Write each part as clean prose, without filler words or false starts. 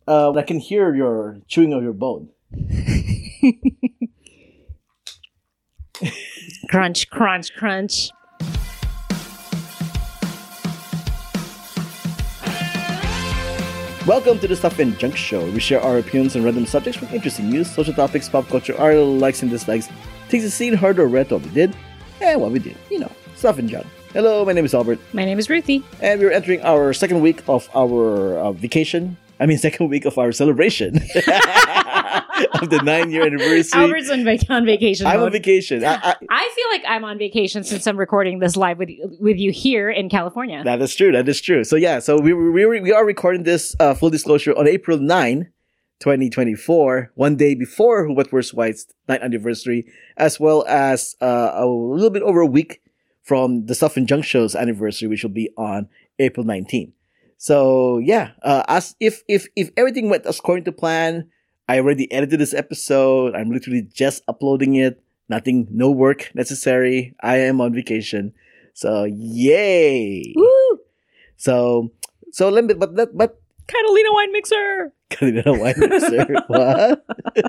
I can hear your chewing of your bone. Crunch, crunch, crunch. Welcome to the Stuff and Junk Show. We share our opinions on random subjects from interesting news, social topics, pop culture, our likes and dislikes, things we've seen, heard, or read, what we did, and what we did. You know, stuff and junk. Hello, my name is Albert. My name is Ruthie. And we're entering our second week of our vacation. Second week of our celebration of the 9-year anniversary. Albert's on vacation. I'm on vacation. I feel like I'm on vacation since I'm recording this live with you here in California. That is true. So yeah, so we are recording this full disclosure on April 9, 2024, one day before Who What Where's Why's 9th anniversary, as well as a little bit over a week from the Stuff and Junk Show's anniversary, which will be on April 19th. So yeah, as if everything went according to plan, I already edited this episode. I'm literally just uploading it. No work necessary. I am on vacation. So yay! Woo! So let me, but Catalina wine mixer. Catalina wine mixer. What?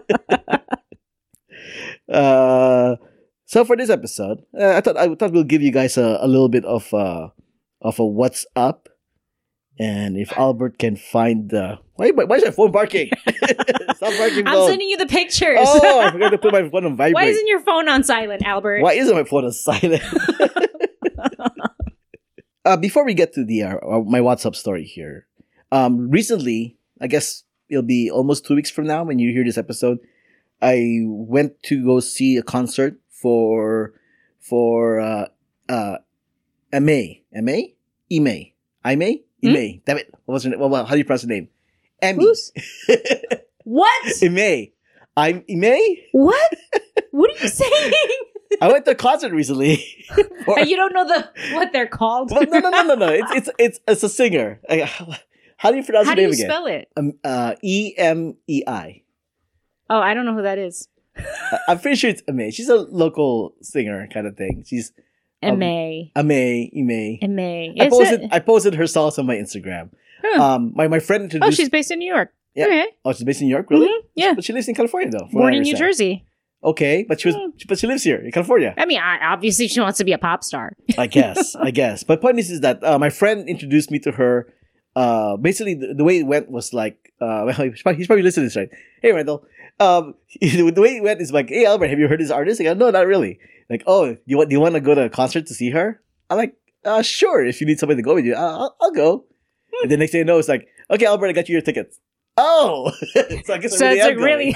So for this episode, I thought we'll give you guys a little bit of a what's up. And if Albert can find why is my phone barking? Stop barking, I'm phone. sending you the pictures. Oh, I forgot to put my phone on vibrate. Why isn't your phone on silent, Albert? Why isn't my phone on silent? Before we get to the my WhatsApp story here, recently, I guess it'll be almost 2 weeks from now when you hear this episode, I went to go see a concert for Ime. Damn it. What was her name? Well, how do you pronounce her name? Emmy. What? Ime. I'm Ime? What? What are you saying? I went to a concert recently. You don't know what they're called? Well, no. It's a singer. How do you pronounce her name again? How do you spell it? Emei. Oh, I don't know who that is. I'm pretty sure it's Ime. She's a local singer kind of thing. She's Ime. I posted her songs on my Instagram. Huh. My friend introduced. Oh, she's based in New York. Yeah. Okay. Oh, she's based in New York, really? Mm-hmm. Yeah. But she lives in California, though. Born in New Jersey. Okay, but she lives here in California. Obviously, she wants to be a pop star. I guess. But point is that my friend introduced me to her. Basically, the way it went was like, he's probably listening to this, right? Hey, Randall. The way it went is like, hey, Albert, have you heard this artist? I go, no, not really. Like, oh, do you want to go to a concert to see her? I'm like, sure. If you need somebody to go with you, I'll go. And the next thing you know, it's like, okay, Albert, I got you your tickets. Oh, so I guess really.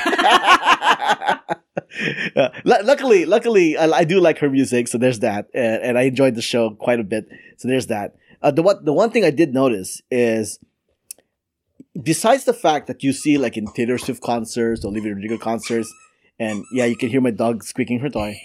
Luckily, I do like her music, so there's that, and I enjoyed the show quite a bit. So there's that. The one thing I did notice is, besides the fact that you see like in Taylor Swift concerts or Olivia Rodrigo concerts, and yeah, you can hear my dog squeaking her toy.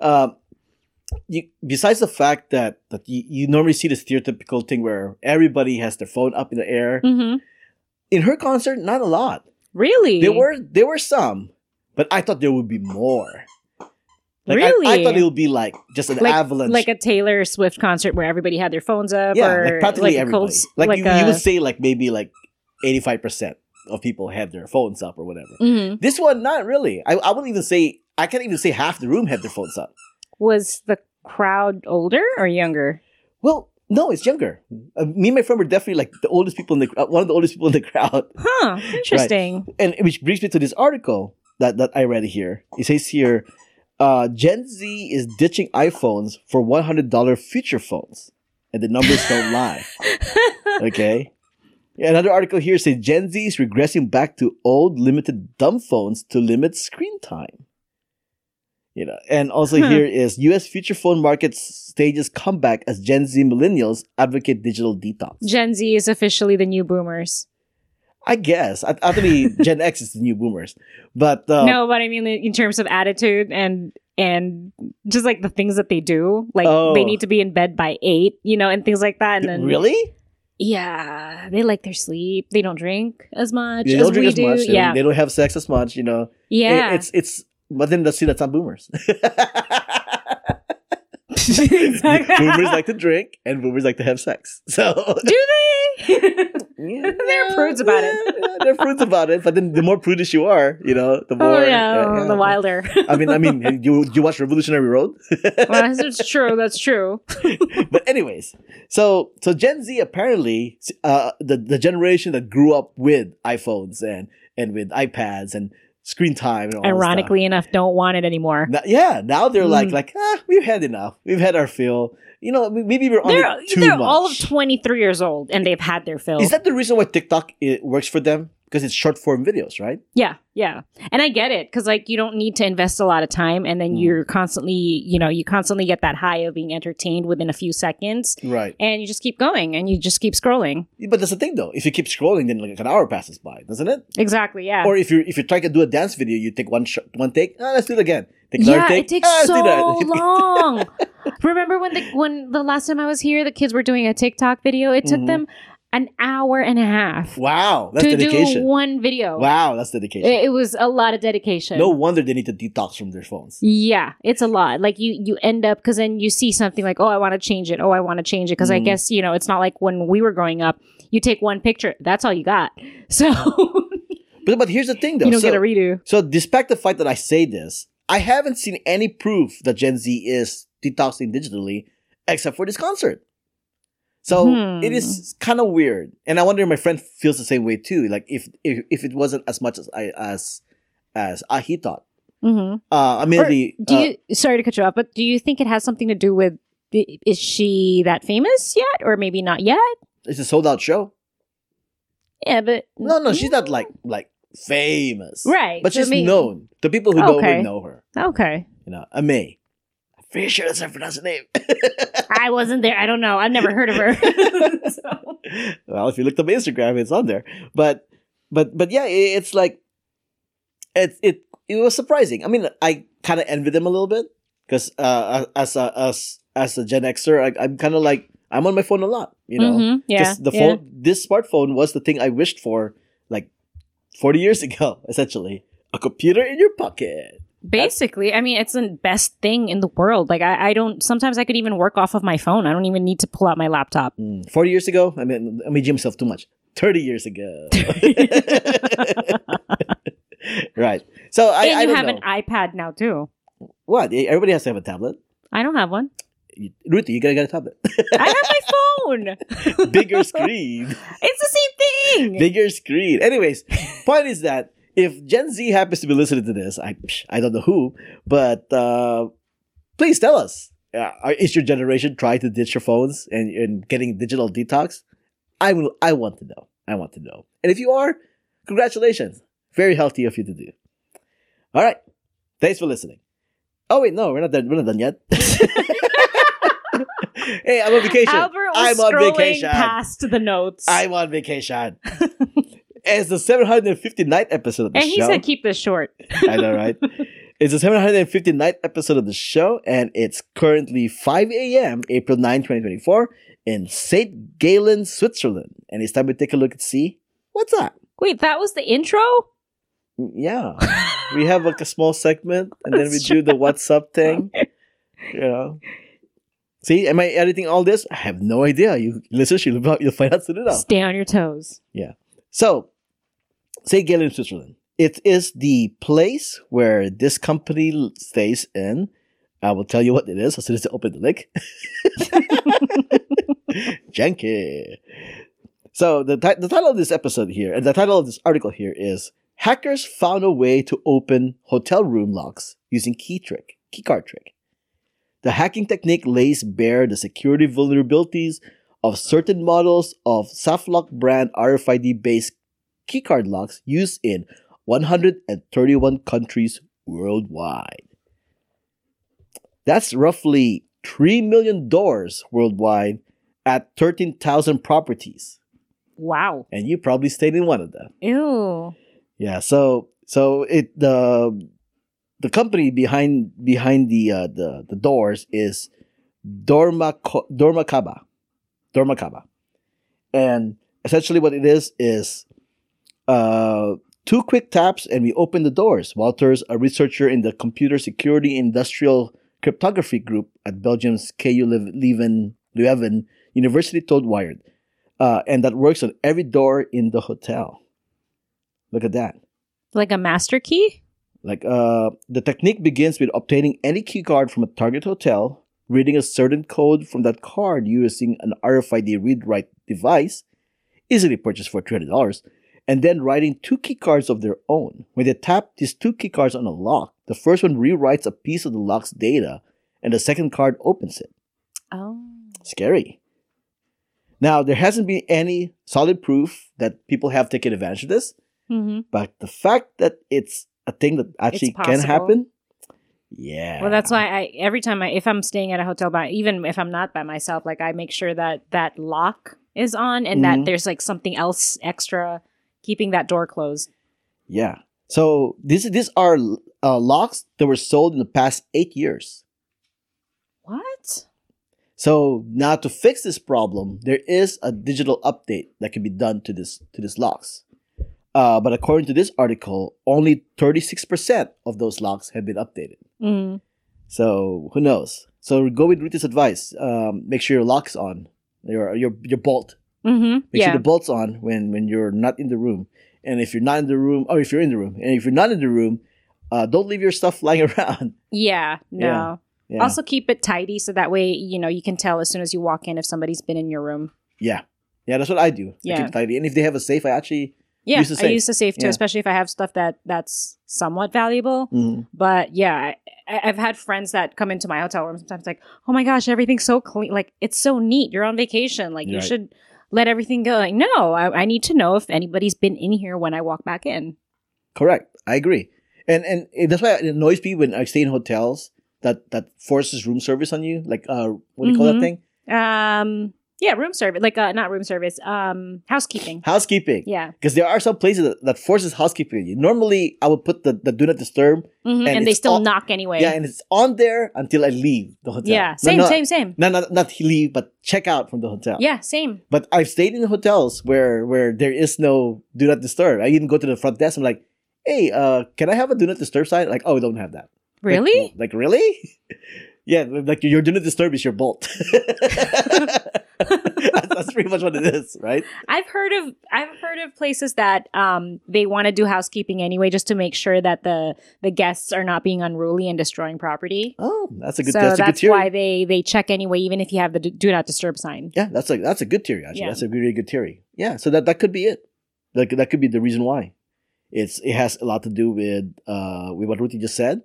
Besides the fact that you normally see the stereotypical thing where everybody has their phone up in the air. Mm-hmm. In her concert, not a lot. Really? There were some, but I thought there would be more. Like, really? I thought it would be like just an avalanche. Like a Taylor Swift concert where everybody had their phones up. Yeah, or like practically everybody. You would say like maybe like 85% of people had their phones up or whatever. Mm-hmm. This one, not really. I wouldn't even say, I can't even say half the room had their phones up. Was the crowd older or younger? Well, no, it's younger. Me and my friend were definitely like the oldest people one of the oldest people in the crowd. Huh, interesting. Right. And which brings me to this article that I read here. It says here, Gen Z is ditching iPhones for $100 feature phones. And the numbers don't lie. Okay. Yeah, another article here says Gen Z is regressing back to old limited dumb phones to limit screen time. And also here is U.S. feature phone market stages comeback as Gen Z millennials advocate digital detox. Gen Z is officially the new boomers. I guess. Actually, Gen X is the new boomers. But no, but I mean in terms of attitude and just like the things that they do. Like they need to be in bed by 8, and things like that. And then really? Yeah. They like their sleep. They don't drink as much they as don't drink we as do. much. Yeah. They don't have sex as much, Yeah. It's but then let's see, that's not boomers. Exactly. Boomers like to drink and boomers like to have sex. So do they? Yeah, They're prudes about it. Yeah, they're prudes about it. But then the more prudish you are, the more. The wilder. I mean, you watch Revolutionary Road? Well, that's true. That's true. But anyways, so Gen Z apparently, the generation that grew up with iPhones and with iPads and screen time and all Ironically enough, don't want it anymore. Now they're like, we've had enough. We've had our fill. Maybe we're on it too much. They're all of 23 years old and they've had their fill. Is that the reason why TikTok works for them? Because it's short form videos, right? Yeah. And I get it because you don't need to invest a lot of time and then you're constantly, you constantly get that high of being entertained within a few seconds. Right. And you just keep going and you just keep scrolling. But that's the thing though. If you keep scrolling, then like an hour passes by, doesn't it? Exactly, yeah. Or if you're trying to do a dance video, you take one take. Let's do it again. Take another take. It takes so long. Remember when the last time I was here, the kids were doing a TikTok video? It took them an hour and a half. Wow, that's to dedication. Do one video. Wow, that's dedication. It was a lot of dedication. No wonder they need to detox from their phones. Yeah, it's a lot. Like you end up, because then you see something like, oh, I want to change it. Oh, I want to change it. Because I guess, it's not like when we were growing up, you take one picture, that's all you got. So. But here's the thing though. You don't get a redo. So despite the fact that I say this, I haven't seen any proof that Gen Z is detoxing digitally except for this concert. So it is kind of weird, and I wonder if my friend feels the same way too. Like if it wasn't as much as he thought. Sorry to cut you off, but do you think it has something to do with? Is she that famous yet, or maybe not yet? It's a sold out show. Yeah, but no, she's not like famous, right? But she's known. The people who know her. Okay, Amay. Pretty sure that's how I pronounce her name. I wasn't there. I don't know. I've never heard of her. Well, if you looked up Instagram, it's on there. But yeah, it's like it was surprising. I mean, I kind of envy them a little bit because as a Gen Xer, I'm kind of like I'm on my phone a lot. Yeah. Phone, this smartphone was the thing I wished for like 40 years ago. Essentially, a computer in your pocket. Basically, I mean, it's the best thing in the world. Like, I don't, sometimes I could even work off of my phone. I don't even need to pull out my laptop. 40 years ago? I mean, I made myself too much. 30 years ago. Right. So I don't have an iPad now, too. What? Everybody has to have a tablet. I don't have one. Ruthie, you gotta get a tablet. I have my phone. Bigger screen. It's the same thing. Bigger screen. Anyways, point is that if Gen Z happens to be listening to this, I don't know who, but please tell us. Is your generation trying to ditch your phones and getting digital detox? I want to know. I want to know. And if you are, congratulations. Very healthy of you to do. All right. Thanks for listening. Oh wait, no, we're not done. We're not done yet. Hey, I'm on vacation. Albert was scrolling past the notes. I'm on vacation. It's the 759th episode of the show. And he said keep this short. I know, right? It's the 759th episode of the show, and it's currently 5 a.m., April 9, 2024, in St. Gallen, Switzerland. And it's time to take a look and see what's up. Wait, that was the intro? Yeah. We have like a small segment, and then we do the what's up thing. See, am I editing all this? I have no idea. You listen, you'll find out soon enough. Stay on your toes. Yeah. So, St. Gallen, Switzerland. It is the place where this company stays in. I will tell you what it is as soon as I open the link. Janky. So, the title of this episode here, and the title of this article here is Hackers Found a Way to Open Hotel Room Locks Using Keycard Trick. The hacking technique lays bare the security vulnerabilities of certain models of SafeLock brand RFID-based keycard locks used in 131 countries worldwide. That's roughly 3 million doors worldwide at 13,000 properties. Wow. And you probably stayed in one of them. Ew. Yeah, so the company behind the doors is Dormakaba. And essentially what it is 2 quick taps and we open the doors. Walters, a researcher in the Computer Security Industrial Cryptography Group at Belgium's KU Leuven University, told Wired. and that works on every door in the hotel. Look at that. Like a master key? Like the technique begins with obtaining any key card from a target hotel, reading a certain code from that card using an RFID read-write device, easily purchased for $300, and then writing 2 key cards of their own. When they tap these 2 key cards on a lock, the first one rewrites a piece of the lock's data, and the second card opens it. Oh. Scary. Now, there hasn't been any solid proof that people have taken advantage of this, but the fact that it's a thing that actually can happen, yeah. Well, that's why every time if I'm staying at a hotel, even if I'm not by myself, like I make sure that lock is on and that there's like something else extra keeping that door closed. Yeah. So these are locks that were sold in the past 8 years. What? So now to fix this problem, there is a digital update that can be done to these locks. But according to this article, only 36% of those locks have been updated. So who knows? So go with Ruthie's advice. Make sure your lock's on, your bolt. Make sure the bolt's on when you're not in the room. And if you're not in the room, or if you're in the room, and if you're not in the room, don't leave your stuff lying around. Yeah, no. Yeah. Also keep it tidy so that way, you can tell as soon as you walk in if somebody's been in your room. Yeah. Yeah, that's what I do. Yeah. I keep it tidy. And if they have a safe, I actually use the safe. I use the safe too, especially if I have stuff that's somewhat valuable. But yeah, I've had friends that come into my hotel room sometimes like, oh my gosh, everything's so clean. Like, it's so neat. You're on vacation. Like, you should let everything go. Like, no, I need to know if anybody's been in here when I walk back in. Correct. I agree. And that's why it annoys me when I stay in hotels that forces room service on you. Like, what do you call that thing? Yeah, room service. Like, not room service. Housekeeping. Housekeeping. Yeah. Because there are some places that forces housekeeping on you. Normally, I would put the do not disturb. And they still knock anyway. Yeah, and it's on there until I leave the hotel. Yeah, same. Not leave, but check out from the hotel. Yeah, same. But I've stayed in hotels where there is no do not disturb. I even go to the front desk. I'm like, hey, can I have a do not disturb sign? Like, oh, we don't have that. Really? Like really? Yeah, like your do not disturb is your bolt. That's pretty much what it is, right? I've heard of places that they want to do housekeeping anyway, just to make sure that the guests are not being unruly and destroying property. Oh, that's a good. So that's why they check anyway, even if you have the do not disturb sign. Yeah, that's a good theory actually. Yeah. That's a really good theory. Yeah, so that could be it. Like that could be the reason why. It has a lot to do with what Ruthie just said,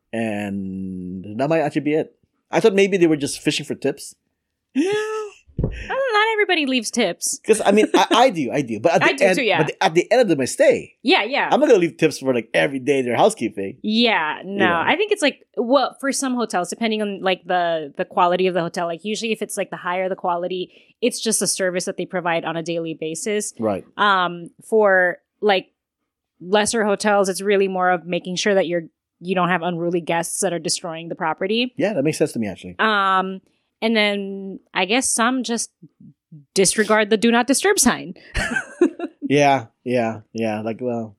and that might actually be it. I thought maybe they were just fishing for tips. No. Not everybody leaves tips. Because I mean, I do. But at the end, too, yeah. But at the end of my stay, yeah, I'm not gonna leave tips for like every day their housekeeping. Yeah, no, I think it's like for some hotels, depending on like the quality of the hotel. Like usually, if it's like the higher the quality, it's just a service that they provide on a daily basis. Right. For like lesser hotels, it's really more of making sure that you don't have unruly guests that are destroying the property. Yeah, that makes sense to me actually. And then I guess some just disregard the do not disturb sign. Yeah. Like, well,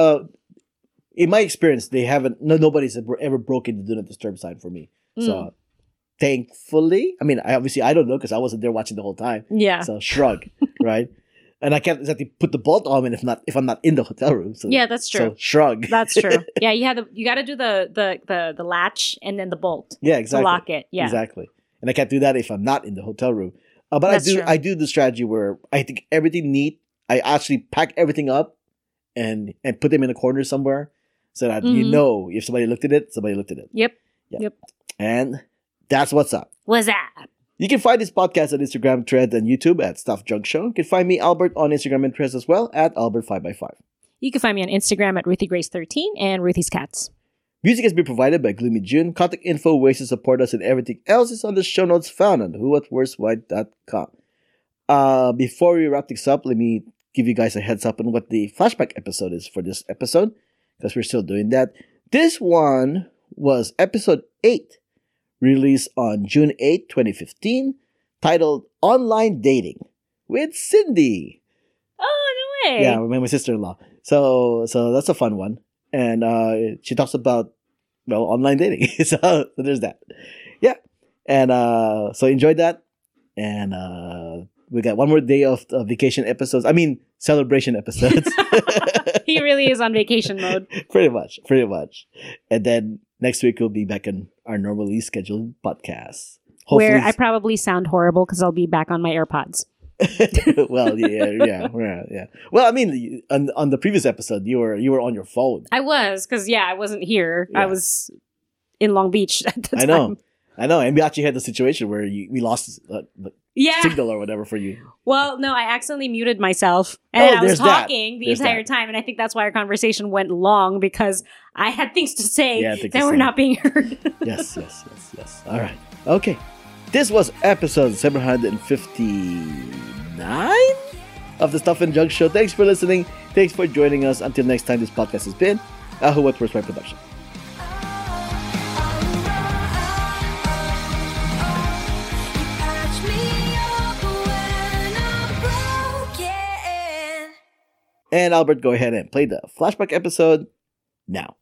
in my experience, they haven't. Nobody's ever broken the do not disturb sign for me. So, thankfully, I mean, I don't know because I wasn't there watching the whole time. Yeah. So shrug, right? And I can't exactly put the bolt on if I'm not in the hotel room. So, yeah, that's true. So shrug. That's true. Yeah, you got to do the latch and then the bolt. Yeah, exactly. To lock it. Yeah, exactly. And I can't do that if I'm not in the hotel room. But I do the strategy where I think everything neat. I actually pack everything up and put them in a corner somewhere so that if somebody looked at it, somebody looked at it. Yep. And that's what's up. What's up? You can find this podcast on Instagram, Threads, and YouTube at Stuff Junk Show. You can find me, Albert, on Instagram and Threads as well at Albert5x5. You can find me on Instagram at RuthieGrace13 and Ruthie's Cats. Music has been provided by Gloomy June. Contact info, ways to support us, and everything else is on the show notes found on whowhatwhereswhy.com. Before we wrap this up, let me give you guys a heads up on what the flashback episode is for this episode, because we're still doing that. This one was episode 8, released on June 8, 2015, titled Online Dating with Cindy. Oh, no way. Yeah, my sister-in-law. So that's a fun one. And she talks about, online dating. so there's that. Yeah. And so enjoyed that. And We got one more day of vacation episodes. I mean, celebration episodes. He really is on vacation mode. Pretty much. And then next week we'll be back on our normally scheduled podcast. Hopefully, where I probably sound horrible because I'll be back on my AirPods. Well, yeah. Well, I mean, on the previous episode, you were on your phone. I was, because I wasn't here. Yeah. I was in Long Beach at the time. I know, and we actually had the situation where we lost signal or whatever for you. Well, no, I accidentally muted myself, and I was talking the entire time, and I think that's why our conversation went long, because I had things to say that were not being heard. Yes. All right. Okay. This was episode 759 of the Stuff and Junk Show. Thanks for listening. Thanks for joining us. Until next time, this podcast has been a Who What Where's Why production. And Albert, go ahead and play the flashback episode now.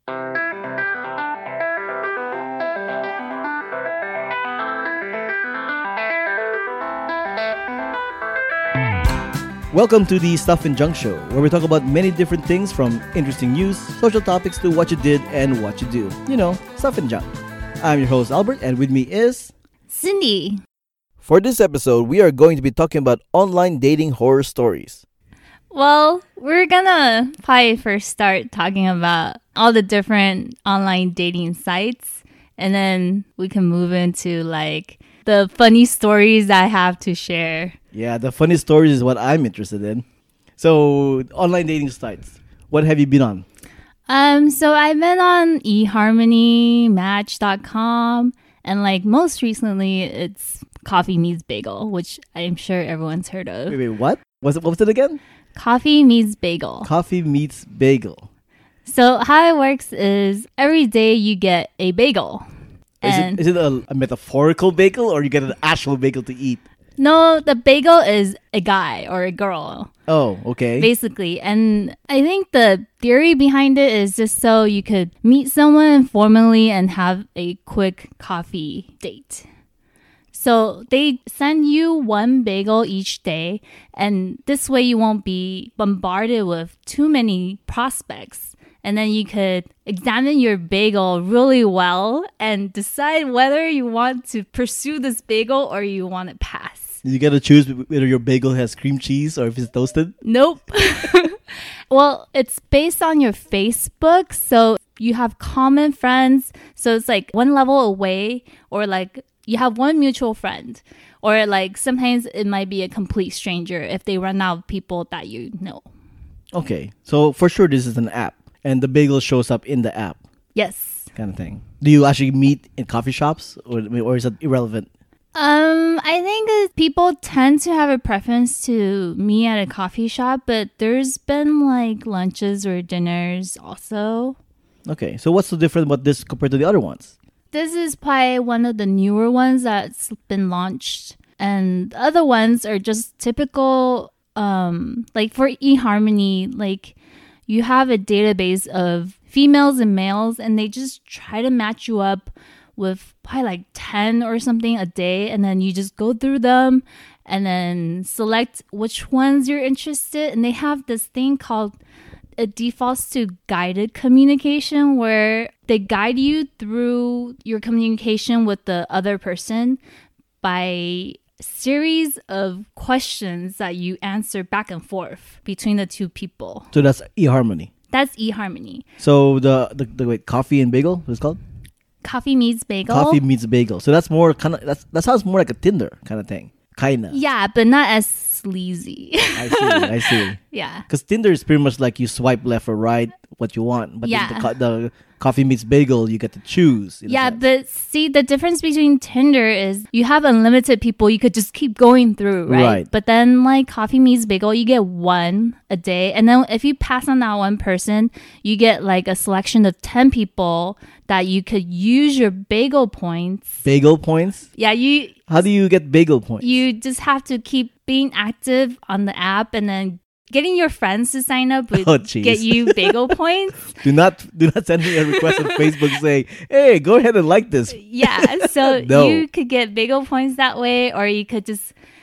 Welcome to the Stuff and Junk Show, where we talk about many different things from interesting news, social topics to what you did and what you do. You know, stuff and junk. I'm your host, Albert, and with me is... Cindy. For this episode, we are going to be talking about online dating horror stories. Well, we're gonna probably first start talking about all the different online dating sites, and then we can move into like the funny stories I have to share. Yeah, the funny stories is what I'm interested in. So, online dating sites, what have you been on? So I've been on eHarmony, Match.com, and like most recently, it's Coffee Meets Bagel, which I'm sure everyone's heard of. Wait, what? What was it again? Coffee Meets Bagel. Coffee Meets Bagel. So how it works is every day you get a bagel. Is it a metaphorical bagel or you get an actual bagel to eat? No, the bagel is a guy or a girl. Oh, okay. Basically. And I think the theory behind it is just so you could meet someone informally and have a quick coffee date. So they send you one bagel each day, and this way you won't be bombarded with too many prospects. And then you could examine your bagel really well and decide whether you want to pursue this bagel or you want to pass. You gotta choose whether your bagel has cream cheese or if it's toasted? Nope. Well, it's based on your Facebook, so you have common friends. So it's like one level away, or like you have one mutual friend, or like sometimes it might be a complete stranger if they run out of people that you know. Okay, so for sure this is an app, and the bagel shows up in the app. Yes. Kind of thing. Do you actually meet in coffee shops, or is that irrelevant? I think people tend to have a preference to meet at a coffee shop, but there's been like lunches or dinners also. Okay, so what's the difference about this compared to the other ones? This is probably one of the newer ones that's been launched. And the other ones are just typical, like for eHarmony, like you have a database of females and males, and they just try to match you up with probably like 10 or something a day. And then you just go through them and then select which ones you're interested in. And they have this thing called... It defaults to guided communication, where they guide you through your communication with the other person by a series of questions that you answer back and forth between the two people. So that's eHarmony. That's eHarmony. So the wait, coffee and bagel, what's it called? Coffee Meets Bagel. Coffee Meets Bagel. So that's more kind of that sounds more like a Tinder kind of thing. Kinda. Yeah, but not as sleazy. I see. Yeah. Because Tinder is pretty much like you swipe left or right what you want. But the Coffee Meets Bagel, you get to choose. Yeah, but see, the difference between Tinder is you have unlimited people you could just keep going through, right? But then like Coffee Meets Bagel, you get one a day. And then if you pass on that one person, you get like a selection of 10 people that you could use your bagel points. Bagel points? Yeah, How do you get bagel points? You just have to keep being active on the app, and then getting your friends to sign up would get you bagel points. Do not send me a request on Facebook saying, hey, go ahead and like this. Yeah, so you could get bagel points that way, or you could just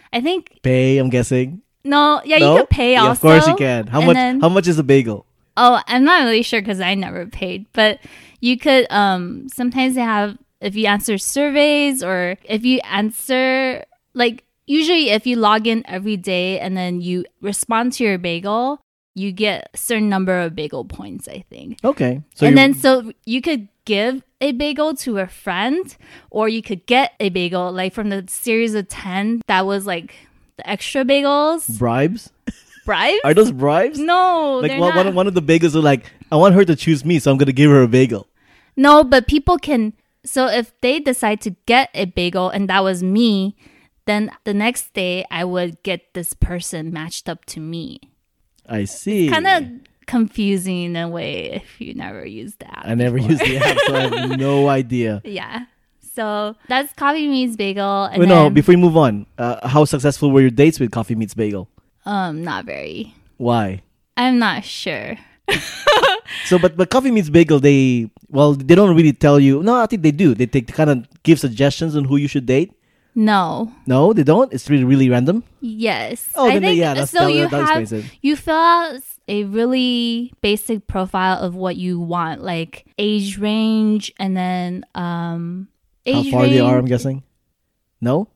I think Pay, I'm guessing. no. Yeah, No? you could pay Yeah, also. of course you can. How And much? then- How much is a bagel? Oh, I'm not really sure because I never paid. But you could sometimes they have if you answer surveys or if you answer like usually if you log in every day and then you respond to your bagel, you get a certain number of bagel points, I think. Okay. So and you- then so you could give a bagel to a friend or you could get a bagel like from the series of 10 that was like the extra bagels. bribes? Bribes? Are those bribes? No, Like they're one, not. one of the bagels are like, I want her to choose me, so I'm gonna give her a bagel. No, but people can. So if they decide to get a bagel and that was me, then the next day I would get this person matched up to me. I see. Kind of confusing in a way if you never used the app. I never before. used the app, so I have no idea. Yeah. So that's Coffee Meets Bagel. And Wait, no, then, before we move on, how successful were your dates with Coffee Meets Bagel? not very. Why? I'm not sure. So, but Coffee Meets Bagel, they don't really tell you. No, I think they do. They kind of give suggestions on who you should date. No. No, they don't. It's really random. Yes. Oh, I then think yeah, that's, so. that explains it. You fill out a really basic profile of what you want, like age range, and then How age far range. they are, I'm guessing. No,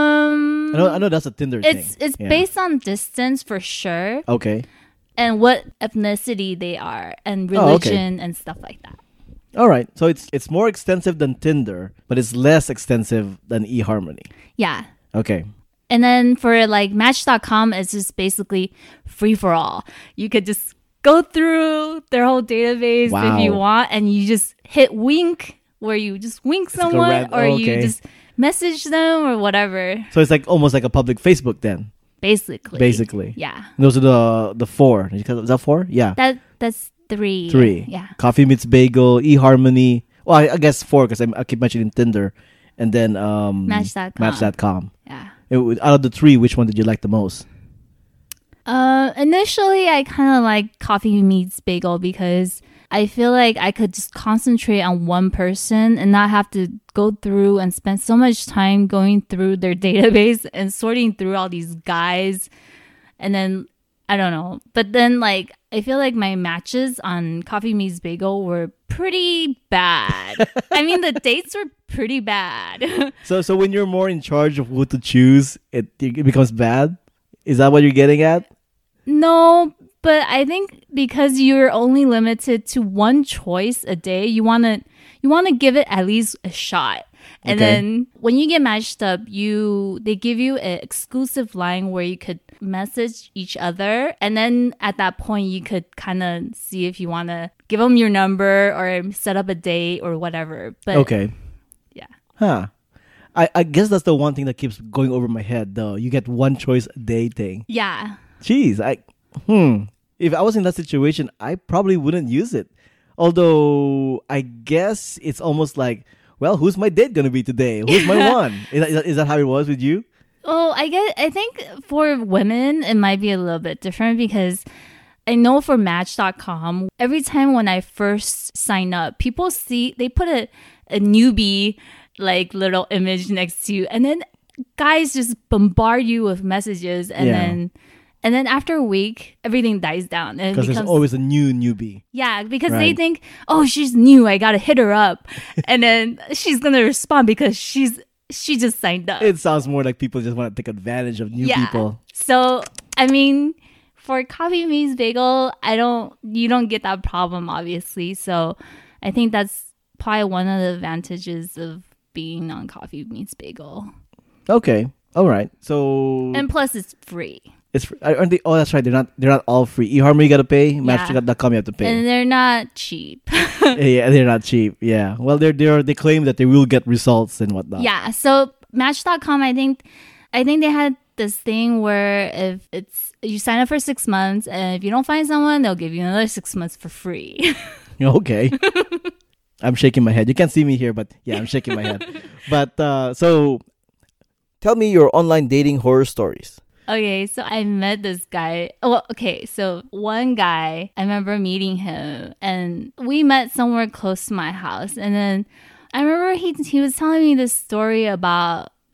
I know that's a Tinder thing. it's Yeah. based on distance for sure, Okay, and what ethnicity they are, and Oh, okay. religion and stuff like that. all right. So it's more extensive than Tinder, but it's less extensive than eHarmony. Yeah. Okay, And then for like Match.com, it's just basically free for all. You could just go through their whole database Wow. if you want, and you just hit wink where you just wink like a someone, red- or you okay. just message them or whatever. so it's like almost like a public Facebook then. Basically. Yeah. Those are the four. Is that four? Yeah. That's three. Three. Yeah. Coffee Meets Bagel, eHarmony. Well, I guess four because I keep mentioning Tinder, and then Match.com. Match.com. Yeah. Out of the three, which one did you like the most? Initially, I kind of like Coffee Meets Bagel because I feel like I could just concentrate on one person and not have to go through and spend so much time going through their database and sorting through all these guys. And then, I don't know. But then, like, I feel like my matches on Coffee Meets Bagel were pretty bad. I mean, the dates were pretty bad. So when you're more in charge of who to choose, it becomes bad. Is that what you're getting at? No, but I think because you're only limited to one choice a day, you wanna give it at least a shot. And Okay. then when you get matched up, they give you an exclusive line where you could message each other, and then at that point you could kind of see if you want to give them your number or set up a date or whatever. But Okay. yeah. Huh. I guess that's the one thing that keeps going over my head though. You get one choice a day thing. Yeah. Jeez, if I was in that situation, I probably wouldn't use it. Although I guess it's almost like, well, who's my date gonna be today? Who's my one? Is that how it was with you? Oh, I think for women, it might be a little bit different because I know for Match.com, every time when I first sign up, people they put a newbie like little image next to you, and then guys just bombard you with messages, and Yeah. then after a week, everything dies down, and it Because there's becomes always a newbie. yeah, because they Right. think, oh, she's new, I gotta hit her up, and then she's gonna respond because she just signed up. It sounds more like people just want to take advantage of new people. So, I mean, for Coffee Meets Bagel, you don't get that problem, obviously. So, I think that's probably one of the advantages of being on Coffee Meets Bagel. Okay, all right. So And plus, it's free. aren't they? Oh, that's right. They're not all free. eHarmony you gotta pay. Match.com you have to pay. And they're not cheap. Yeah, they're not cheap. Yeah. Well, they claim that they will get results and whatnot. Yeah. So, Match.com, I think they had this thing where if you sign up for 6 months, and if you don't find someone, they'll give you another 6 months for free. Okay. I'm shaking my head. You can't see me here, but yeah, I'm shaking my head. But so, tell me your online dating horror stories. Okay, so I met this guy. Well, okay, so one guy, I remember meeting him, and we met somewhere close to my house. And then I remember he was telling me this story about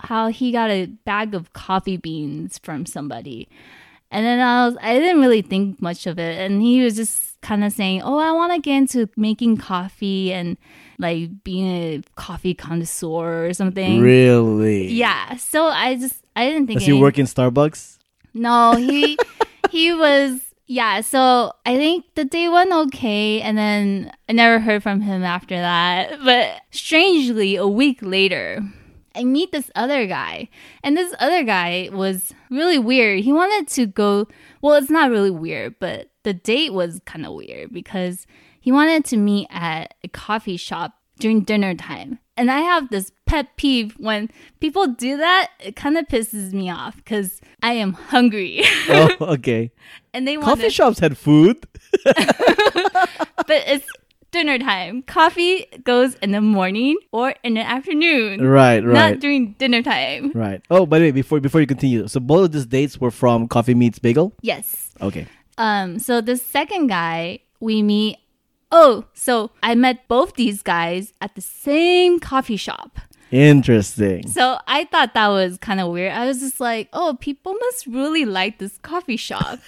how he got a bag of coffee beans from somebody. And then I didn't really think much of it. And he was just kind of saying, oh, I want to get into making coffee and like being a coffee connoisseur or something. Really? Yeah. So I didn't think. Does he work in Starbucks? No, he was. Yeah, so I think the day went okay, and then I never heard from him after that. But strangely, a week later, I meet this other guy, and this other guy was really weird. He wanted to go, well, it's not really weird, but the date was kind of weird because he wanted to meet at a coffee shop during dinner time. And I have this pet peeve when people do that. It kind of pisses me off because I am hungry. Oh, okay. And they want coffee shops had food. But it's dinner time. Coffee goes in the morning or in the afternoon. Right. Not during dinner time. Right. Oh, by the way, before you continue, so both of these dates were from Coffee Meets Bagel? Yes. Okay. So the second guy we meet. Oh, so I met both these guys at the same coffee shop. Interesting. So I thought that was kind of weird. I was just like, oh, people must really like this coffee shop.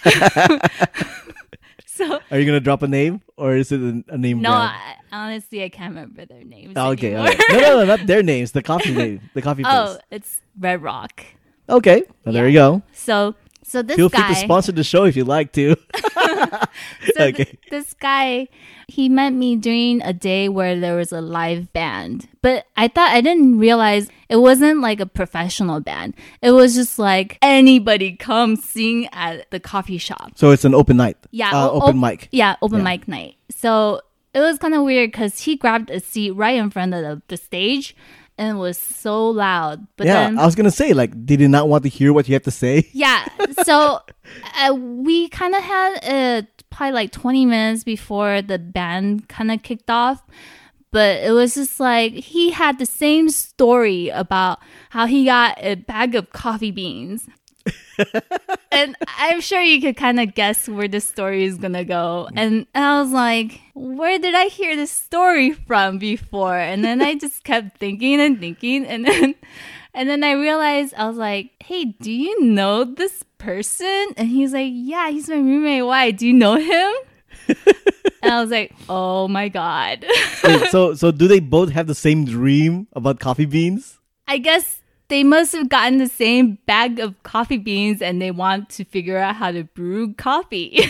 So are you going to drop a name or is it a name? No, honestly, I can't remember their names. Okay. Anymore. No, not their names. The coffee name. The coffee place. Oh, it's Red Rock. Okay. Well, there you go. So this Feel guy. free to sponsor the show if you'd like to. Okay. This guy, he met me during a day where there was a live band. But I didn't realize it wasn't like a professional band. It was just like anybody come sing at the coffee shop. So it's an open night. Yeah. Open mic. Yeah, open mic night. So it was kind of weird because he grabbed a seat right in front of the stage. And it was so loud. But then, I was going to say, like, did he not want to hear what you have to say? Yeah. So we kind of had probably like 20 minutes before the band kind of kicked off. But it was just like he had the same story about how he got a bag of coffee beans. And I'm sure you could kind of guess where the story is gonna go. And I was like, where did I hear this story from before? And then I just kept thinking and thinking, and then I realized, I was like, hey, do you know this person? And he's like, yeah, he's my roommate. Why? Do you know him? And I was like, oh my God. Wait, so do they both have the same dream about coffee beans? I guess they must have gotten the same bag of coffee beans and they want to figure out how to brew coffee.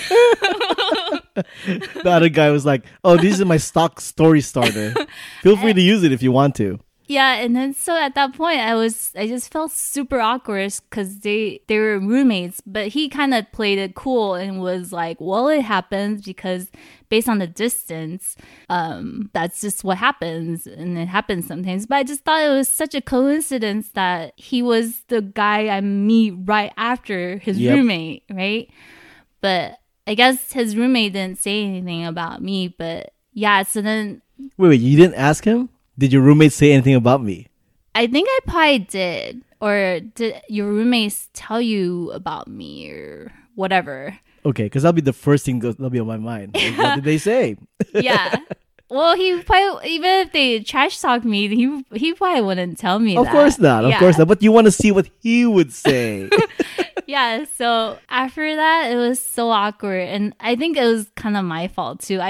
The other guy was like, oh, this is my stock story starter. Feel free to use it if you want to. Yeah, and then so at that point, I just felt super awkward because they were roommates, but he kind of played it cool and was like, well, it happens because based on the distance, that's just what happens, and it happens sometimes. But I just thought it was such a coincidence that he was the guy I meet right after his roommate, right? But I guess his roommate didn't say anything about me, but yeah, so then... Wait, you didn't ask him? Did your roommate say anything about me? I think I probably did. Or did your roommates tell you about me or whatever? Okay, because that'll be the first thing that'll be on my mind. Like, what did they say? Yeah. Well, he probably, even if they trash talk me, he probably wouldn't tell me Of that. course not. Of course not. But you want to see what he would say. Yeah, so after that, it was so awkward. And I think it was kind of my fault too.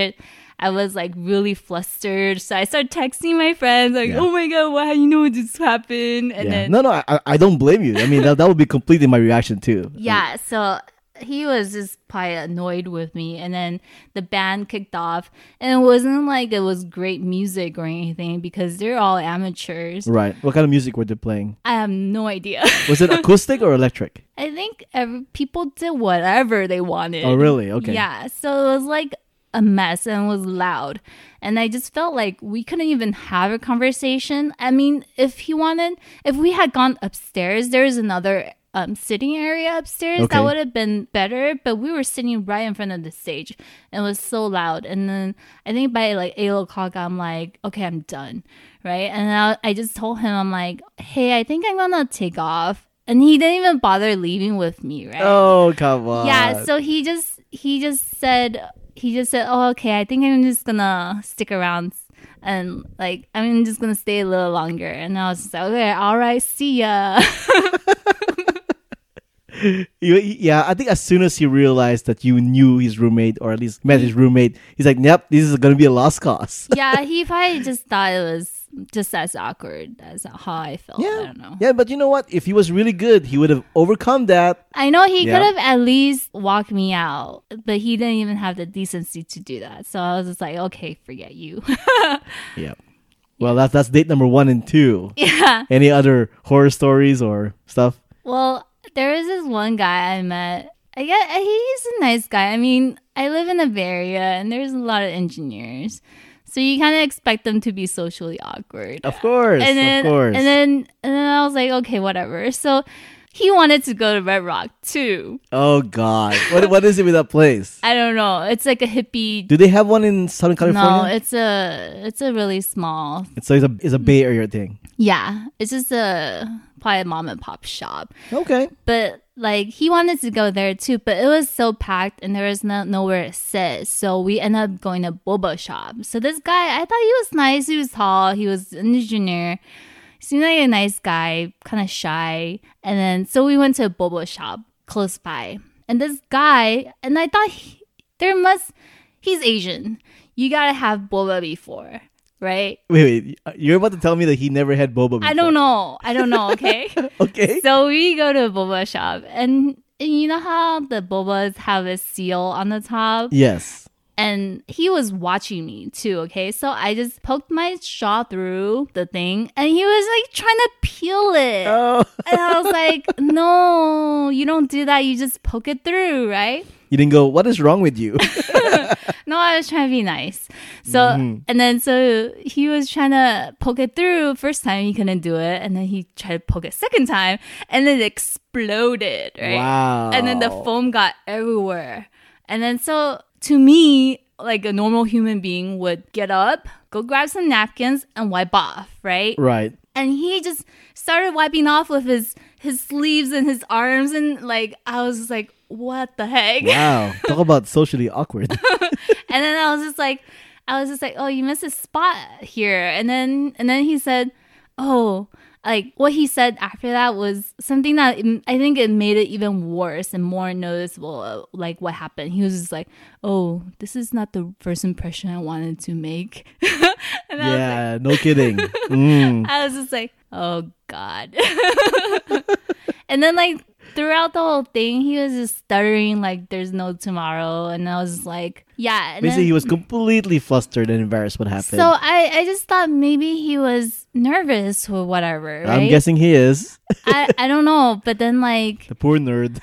I was like really flustered. So I started texting my friends like, oh my God, why you know what just happened? And then No, I don't blame you. I mean, that would be completely my reaction too. Yeah, so he was just probably annoyed with me. And then the band kicked off. And it wasn't like it was great music or anything because they're all amateurs. Right. What kind of music were they playing? I have no idea. Was it acoustic or electric? I think people did whatever they wanted. Oh, really? Okay. Yeah, so it was like a mess and it was loud. And I just felt like we couldn't even have a conversation. I mean, if we had gone upstairs, there's another sitting area upstairs that would have been better, but we were sitting right in front of the stage and it was so loud. And then I think by like 8 o'clock I'm like, okay, I'm done, right? And I just told him, I'm like, hey, I think I'm gonna take off. And he didn't even bother leaving with me, right? Oh, come on. Yeah, so he just said, oh, okay, I think I'm just gonna stick around And like, I'm just gonna stay a little longer. And I was just like, okay, all right, see ya. Yeah, I think as soon as he realized that you knew his roommate, or at least met his roommate, he's like, yep, this is going to be a lost cause. Yeah, he probably just thought it was just as awkward as how I felt. Yeah. I don't know. Yeah, but you know what? If he was really good, he would have overcome that. I know he Yeah. could have at least walked me out, but he didn't even have the decency to do that. So I was just like, okay, forget you. Yeah. Well, that's date number 1 and 2. Yeah. Any other horror stories or stuff? Well, there was this one guy I met. I guess he's a nice guy. I mean, I live in the Bay Area and there's a lot of engineers. So you kind of expect them to be socially awkward. Of course, And of course. then I was like, okay, whatever. So he wanted to go to Red Rock too. Oh God, what is it with that place? I don't know. It's like a hippie. Do they have one in Southern No, California? it's a really small. It's a Bay Area thing. Yeah, it's just probably a mom and pop shop. Okay. But like he wanted to go there too, but it was so packed and there was nowhere to sit. So we ended up going to boba shop. So this guy, I thought he was nice. He was tall. He was an engineer. He seemed like a nice guy, kind of shy. And then so we went to a boba shop close by. And this guy, and I thought he's Asian. You gotta have boba before, right? Wait. You're about to tell me that he never had boba before. I don't know. Okay. Okay. So we go to a boba shop, and you know how the bobas have a seal on the top? Yes. And he was watching me too, okay? So I just poked my straw through the thing, and he was like trying to peel it. Oh. And I was like, no, you don't do that. You just poke it through, right? You didn't go, what is wrong with you? No, I was trying to be nice. So, and then so he was trying to poke it through. First time he couldn't do it. And then he tried to poke it second time and then it exploded, right? Wow. And then the foam got everywhere. And then so to me, like a normal human being would get up, go grab some napkins and wipe off, right? Right. And he just started wiping off with his sleeves and his arms. And like, I was just like, what the heck? Wow. Talk about socially awkward. And then I was just like, oh, you missed a spot here. And then he said, oh, like what he said after that was something that I think it made it even worse and more noticeable, like what happened. He was just like, oh, this is not the first impression I wanted to make. And Yeah, no kidding. Mm. I was just like, oh God. And then like throughout the whole thing, he was just stuttering like there's no tomorrow. And I was just like, yeah. And Basically, then, he was completely flustered and embarrassed what happened. so I just thought maybe he was nervous or whatever, right? I'm guessing he is. I don't know. But then like, The poor nerd.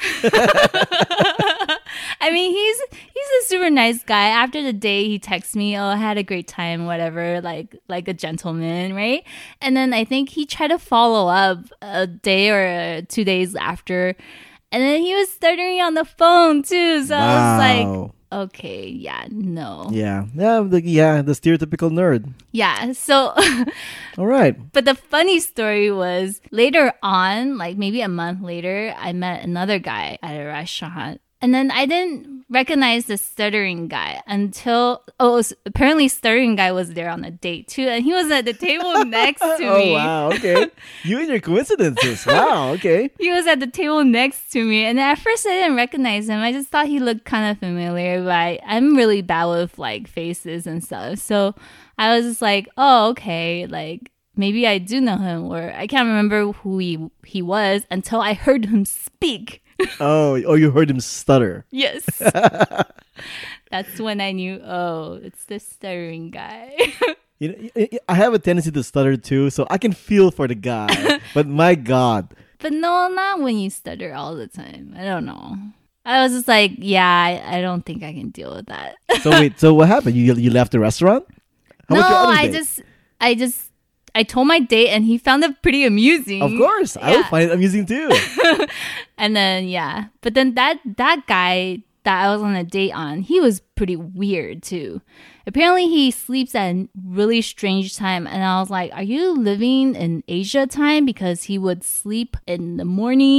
I mean, he's a super nice guy. After the day, he texts me, "Oh, I had a great time, whatever," like a gentleman, right? And then I think he tried to follow up a day or 2 days after, and then he was stuttering on the phone too. So I was like, okay, yeah, no, Yeah, the stereotypical nerd. yeah. So, All right. but the funny story was later on, like maybe a month later, I met another guy at a restaurant. And then I didn't recognize the stuttering guy until, apparently stuttering guy was there on a date too. And he was at the table next to me. Oh, wow. Okay. You and your coincidences. Wow. Okay. He was at the table next to me. And at first I didn't recognize him. I just thought he looked kind of familiar, but I'm really bad with like faces and stuff. So I was just like, oh, okay. Like maybe I do know him, or I can't remember who he was until I heard him speak. Oh, you heard him stutter. Yes. That's when I knew, oh, it's the stuttering guy. You know, I have a tendency to stutter too, so I can feel for the guy. But my God. But no, not when you stutter all the time. I don't know. I was just like, yeah, I don't think I can deal with that. So wait, so what happened? You left the restaurant? How No, about your other date? I told my date and he found it pretty amusing. Of course. I would find it amusing too. And then, yeah. But then that guy that I was on a date on, he was pretty weird too. Apparently he sleeps at a really strange time. And I was like, are you living in Asia time? Because he would sleep in the morning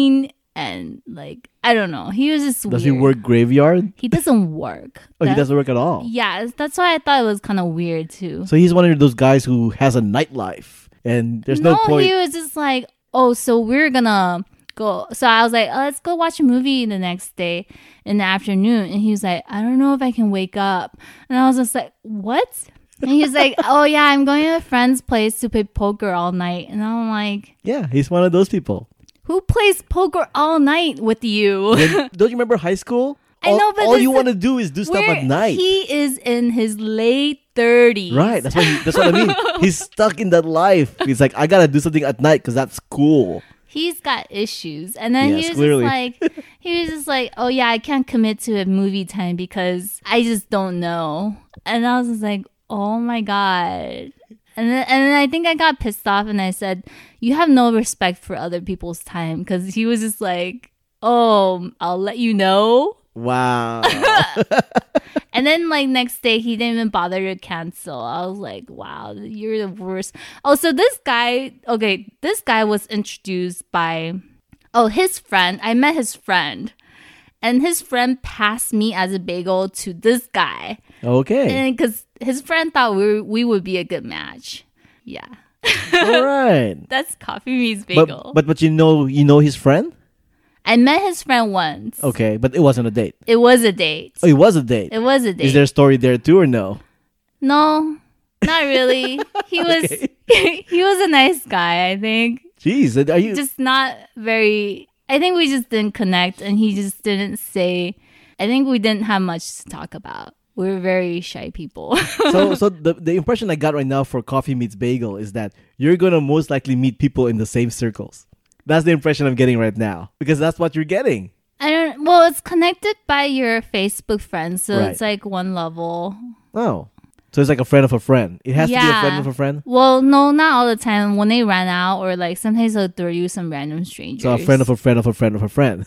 And like, I don't know. He was just Does weird. he work graveyard? He doesn't work. Oh, he doesn't work at all. Yeah, that's why I thought it was kind of weird too. So he's one of those guys who has a nightlife, and there's no point. He was just like, oh, so we're gonna go. So I was like, oh, let's go watch a movie the next day in the afternoon. And he was like, I don't know if I can wake up. And I was just like, what? And he was like, oh yeah, I'm going to a friend's place to play poker all night. And I'm like, Yeah, he's one of those people. who plays poker all night with you? Don't you remember high school? I know, but all this you is- want to do is do stuff at night. He is in his late 30s. Right, that's what I mean. He's stuck in that life. He's like, I gotta do something at night because that's cool. He's got issues. And then Yes, clearly. he was just like, oh yeah, I can't commit to a movie time because I just don't know. And I was just like, oh my God. And then I think I got pissed off and I said, you have no respect for other people's time, because he was just like, oh, I'll let you know. Wow. And then like next day he didn't even bother to cancel. I was like, wow, you're the worst. Oh, so this guy was introduced by his friend. I met his friend. And his friend passed me as a bagel to this guy. Okay. And because his friend thought we would be a good match. Yeah. All right. That's Coffee Meets Bagel. But you know his friend? I met his friend once. Okay, but it wasn't a date. It was a date. Oh, it was a date. It was a date. Is there a story there too or no? No, not really. He was he was a nice guy, I think. Jeez, are you Just not very. I think we just didn't connect, and he just didn't say. I think we didn't have much to talk about. We're very shy people. so the impression I got right now for Coffee Meets Bagel is that you're gonna most likely meet people in the same circles. That's the impression I'm getting right now, because that's what you're getting. Well, it's connected by your Facebook friends, so Right. it's like one level. Oh, so it's like a friend of a friend. It has to be a Yeah. friend of a friend. Well, no, not all the time. When they ran out, or like sometimes they'll throw you some random strangers. So a friend of a friend of a friend of a friend.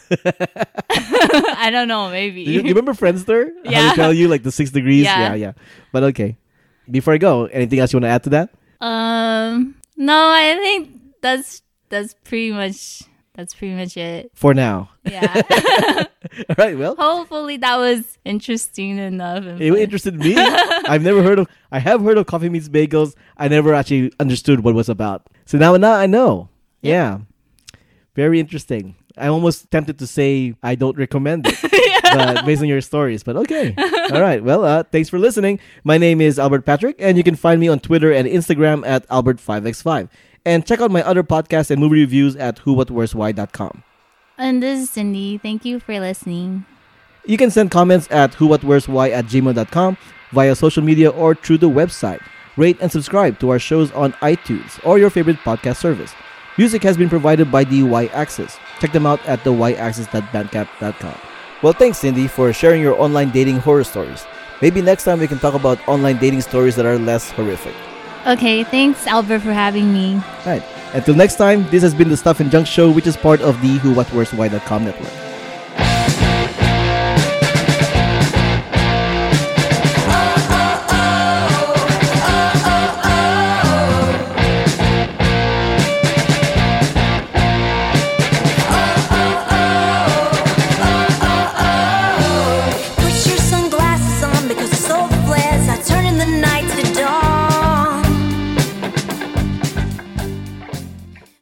I don't know, maybe. Do you remember Friendster? How Yeah. they tell you like the 6 degrees? Yeah. Yeah. But okay. Before I go, anything else you want to add to that? No, I think that's pretty much it. For now. Yeah. All right. Well, Hopefully that was interesting enough. And it fun. interested me. I have heard of Coffee Meets Bagels. I never actually understood what it was about. So now I know. Yeah. Very interesting. I'm almost tempted to say I don't recommend it, but based on your stories. But okay. All right. Well, thanks for listening. My name is Albert Patrick, and you can find me on Twitter and Instagram at Albert5x5. And check out my other podcasts and movie reviews at whowhatwhereswhy.com. And this is Cindy. Thank you for listening. You can send comments at whowhatwhereswhy@gmail.com, via social media, or through the website. Rate and subscribe to our shows on iTunes or your favorite podcast service. Music has been provided by the Y-Axis. Check them out at thyaxis.bandcamp.com. Well, thanks, Cindy, for sharing your online dating horror stories. Maybe next time we can talk about online dating stories that are less horrific. Okay, thanks, Albert, for having me. All right. Until next time, this has been the Stuff and Junk Show, which is part of the whowhatwhereswhy.com network.